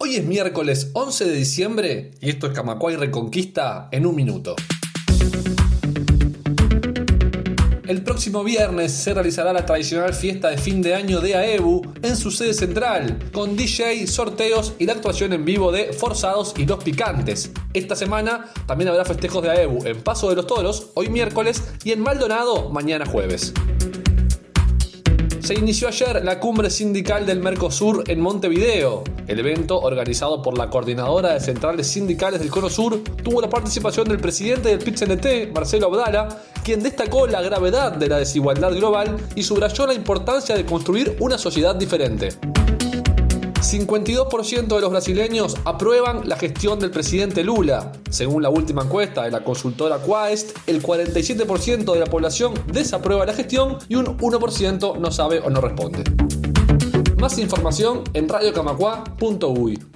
Hoy es miércoles 11 de diciembre y esto es Camacuay Reconquista en un minuto. El próximo viernes se realizará la tradicional fiesta de fin de año de AEBU en su sede central, con DJ, sorteos y la actuación en vivo de Forzados y Los Picantes. Esta semana también habrá festejos de AEBU en Paso de los Toros, hoy miércoles, y en Maldonado, mañana jueves. Se inició ayer la cumbre sindical del Mercosur en Montevideo. El evento, organizado por la Coordinadora de Centrales Sindicales del Cono Sur, tuvo la participación del presidente del PIT-CNT, Marcelo Abdala, quien destacó la gravedad de la desigualdad global y subrayó la importancia de construir una sociedad diferente. 52% de los brasileños aprueban la gestión del presidente Lula. Según la última encuesta de la consultora Quaest, el 47% de la población desaprueba la gestión y un 1% no sabe o no responde. Más información en radiocamacua.uy.